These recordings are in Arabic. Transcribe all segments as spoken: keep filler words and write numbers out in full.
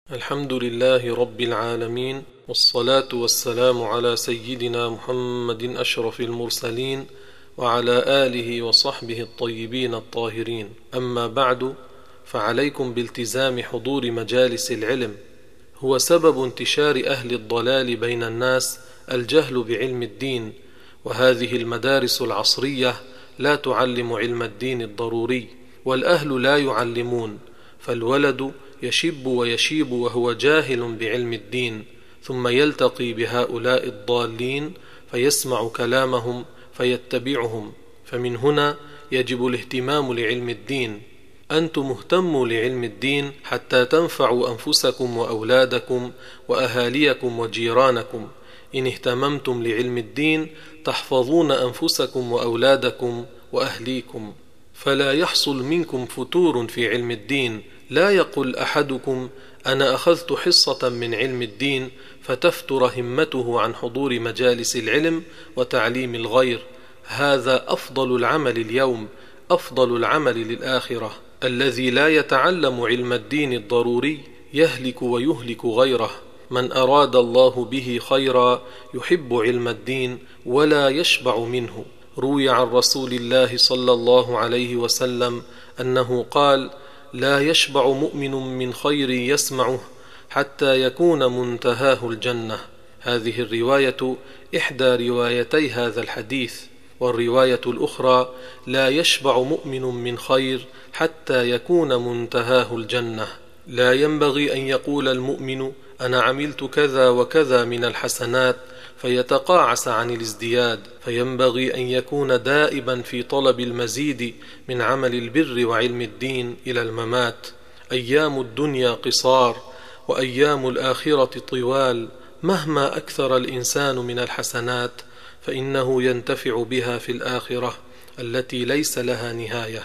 الحمد لله رب العالمين، والصلاة والسلام على سيدنا محمد أشرف المرسلين وعلى آله وصحبه الطيبين الطاهرين. أما بعد، فعليكم بالتزام حضور مجالس العلم. هو سبب انتشار أهل الضلال بين الناس الجهل بعلم الدين، وهذه المدارس العصرية لا تعلم علم الدين الضروري، والأهل لا يعلمون، فالولد يشب ويشيب وهو جاهل بعلم الدين، ثم يلتقي بهؤلاء الضالين فيسمع كلامهم فيتبعهم. فمن هنا يجب الاهتمام لعلم الدين. أنتم اهتموا لعلم الدين حتى تنفعوا أنفسكم وأولادكم وأهاليكم وجيرانكم. إن اهتممتم لعلم الدين تحفظون أنفسكم وأولادكم وأهليكم، فلا يحصل منكم فتور في علم الدين. لا يقل أحدكم أنا أخذت حصة من علم الدين فتفتر همته عن حضور مجالس العلم وتعليم الغير. هذا أفضل العمل اليوم، أفضل العمل للآخرة. الذي لا يتعلم علم الدين الضروري يهلك ويهلك غيره. من أراد الله به خيرا يحب علم الدين ولا يشبع منه. روي عن رسول الله صلى الله عليه وسلم أنه قال: لا يشبع مؤمن من خير يسمعه حتى يكون منتهاه الجنة. هذه الرواية إحدى روايتي هذا الحديث، والرواية الأخرى: لا يشبع مؤمن من خير حتى يكون منتهاه الجنة. لا ينبغي أن يقول المؤمن أنا عملت كذا وكذا من الحسنات فيتقاعس عن الازدياد، فينبغي أن يكون دائبا في طلب المزيد من عمل البر وعلم الدين إلى الممات. أيام الدنيا قصار وأيام الآخرة طوال. مهما أكثر الإنسان من الحسنات فإنه ينتفع بها في الآخرة التي ليس لها نهاية.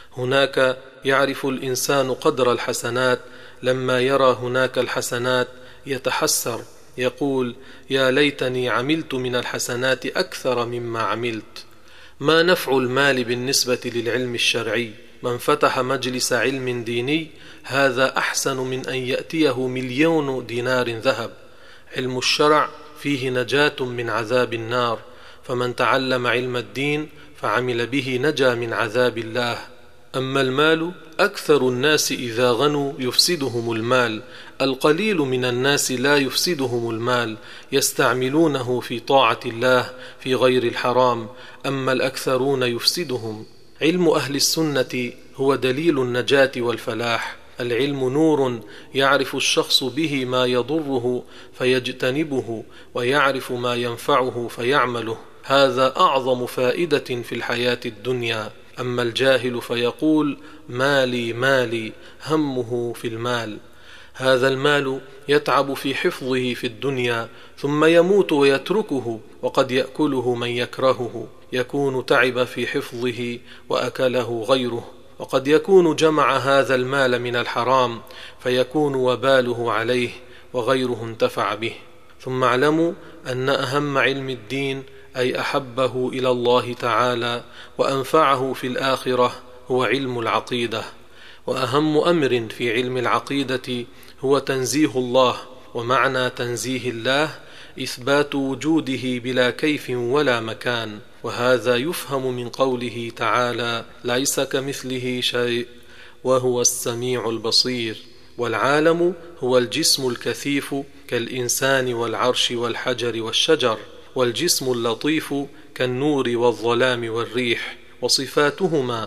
هناك يعرف الإنسان قدر الحسنات، لما يرى هناك الحسنات يتحسر، يقول: يا ليتني عملت من الحسنات أكثر مما عملت. ما نفع المال بالنسبة للعلم الشرعي؟ من فتح مجلس علم ديني هذا أحسن من أن يأتيه مليون دينار ذهب. علم الشرع فيه نجاة من عذاب النار، فمن تعلم علم الدين فعمل به نجا من عذاب الله. أما المال، أكثر الناس إذا غنوا يفسدهم المال، القليل من الناس لا يفسدهم المال، يستعملونه في طاعة الله في غير الحرام، أما الأكثرون يفسدهم. علم أهل السنة هو دليل النجاة والفلاح. العلم نور يعرف الشخص به ما يضره فيجتنبه، ويعرف ما ينفعه فيعمله. هذا أعظم فائدة في الحياة الدنيا. أما الجاهل فيقول: مالي مالي، همه في المال. هذا المال يتعب في حفظه في الدنيا ثم يموت ويتركه، وقد يأكله من يكرهه. يكون تعب في حفظه وأكله غيره، وقد يكون جمع هذا المال من الحرام فيكون وباله عليه وغيره انتفع به. ثم اعلموا أن أهم علم الدين، أي أحبه إلى الله تعالى وأنفعه في الآخرة، هو علم العقيدة. وأهم أمر في علم العقيدة هو تنزيه الله. ومعنى تنزيه الله إثبات وجوده بلا كيف ولا مكان، وهذا يفهم من قوله تعالى: ليس كمثله شيء وهو السميع البصير. والعالم هو الجسم الكثيف كالإنسان والعرش والحجر والشجر، والجسم اللطيف كالنور والظلام والريح، وصفاتهما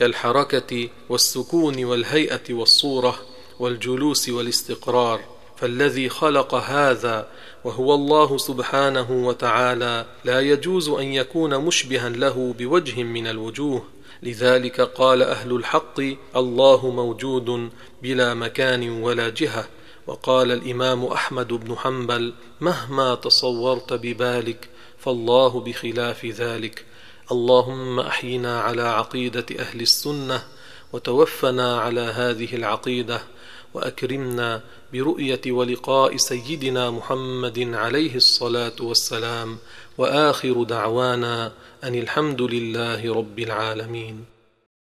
كالحركة والسكون والهيئة والصورة والجلوس والاستقرار. فالذي خلق هذا وهو الله سبحانه وتعالى لا يجوز أن يكون مشبها له بوجه من الوجوه. لذلك قال أهل الحق: الله موجود بلا مكان ولا جهة. وقال الإمام أحمد بن حنبل: مهما تصورت ببالك فالله بخلاف ذلك. اللهم أحينا على عقيدة أهل السنة، وتوفنا على هذه العقيدة، وأكرمنا برؤية ولقاء سيدنا محمد عليه الصلاة والسلام. وآخر دعوانا أن الحمد لله رب العالمين.